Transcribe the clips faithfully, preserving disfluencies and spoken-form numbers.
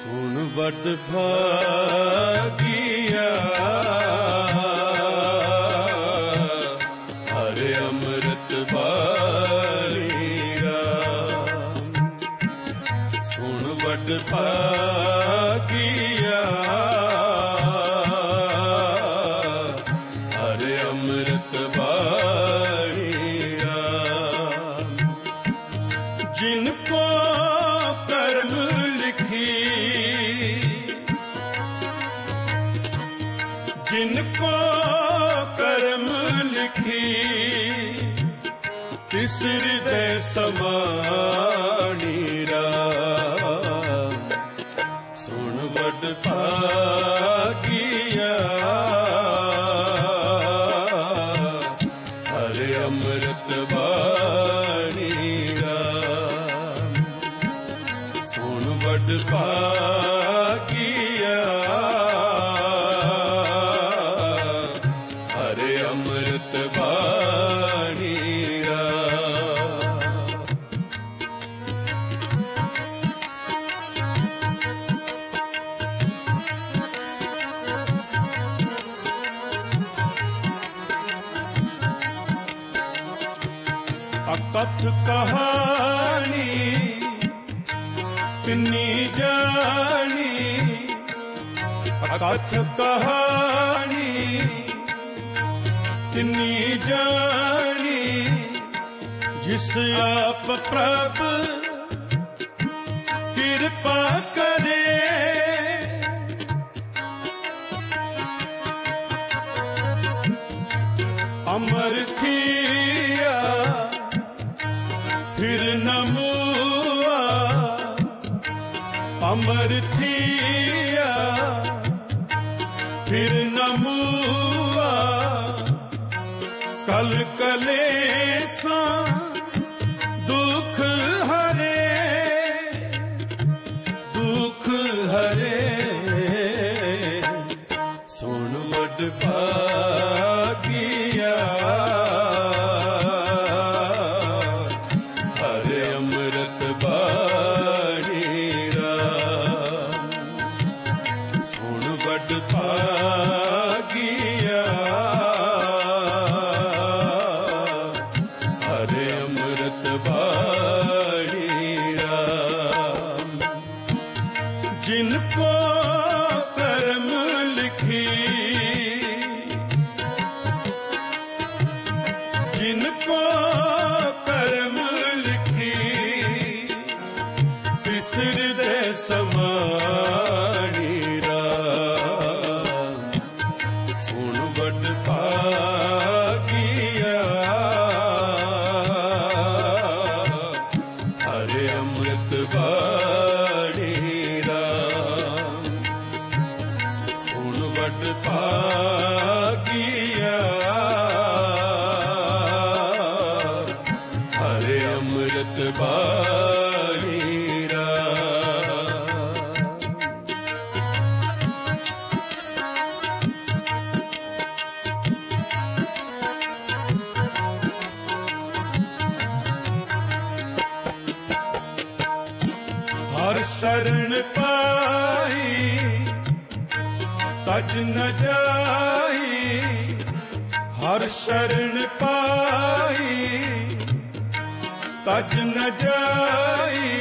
सुन बड़ भागिया हरे अमृत बाणी राम। सुन बड़ भागिया हरे अमृत बाणी राम। जिनको कर्म लिखी जिनको कर्म लिखी तिस हृदय समाणी राम। सुन बड़ भागिया हरे अमृत बाणी राम। सुन बड़ भागिया हरे अमृत बाणी राम। अकथ कहानी कितनी जानी, अकथ कहानी कितनी जानी, जिस आप प्रभु कृपा करे। अमर थिया फिर न मुआ, अमर थिया फिर न मुआ, कल कलेसा दुख हरे, दुख हरे। सुन बड़ भागिया हरे अमृत बाणी राम। सुन बड़ भागिया हरे अमृत बाणी राम। जिनको कर्म लिखी, जिनको कर्म लिखी, तिस हृदय समाणी राम। सुन बड़ भागिया हरे अमृत बाणी राम। सुन बड़ भागिया हरे अमृत बाणी राम। हर शरण पाई तज न जाई, हर शरण पाई तज न जाई।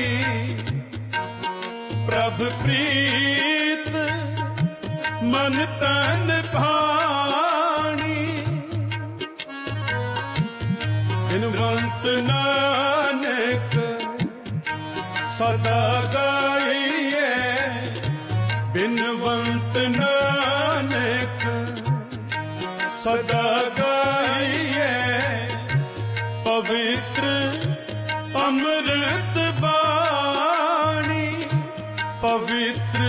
प्रभु प्रीत मन तन भाणी, बिनवंत नानक सदा गाइए, बिनवंत नानक सदा गाइए। पवित्र अमृत बाणी, पवित्र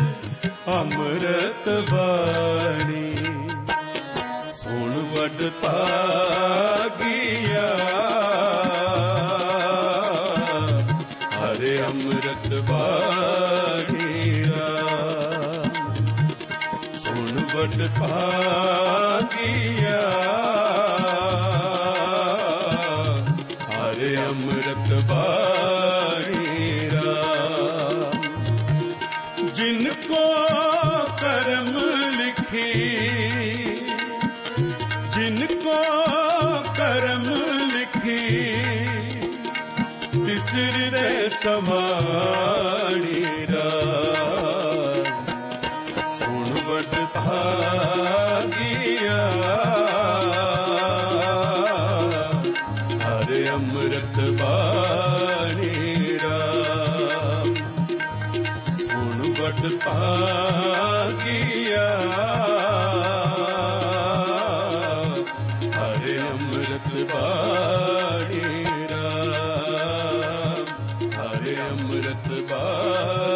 अमृत बाणी। सुन बड़ भागिया हरे अमृत बाणी राम। सुन बड़ भागिया हरे अमृत बाणी राम। सिर ने समाणी राम सुन बड़ भागिया हरे अमृत बाणी राम सुन बड़ भागिया हरे अमृत बाणी राम हरे अमृत बाणी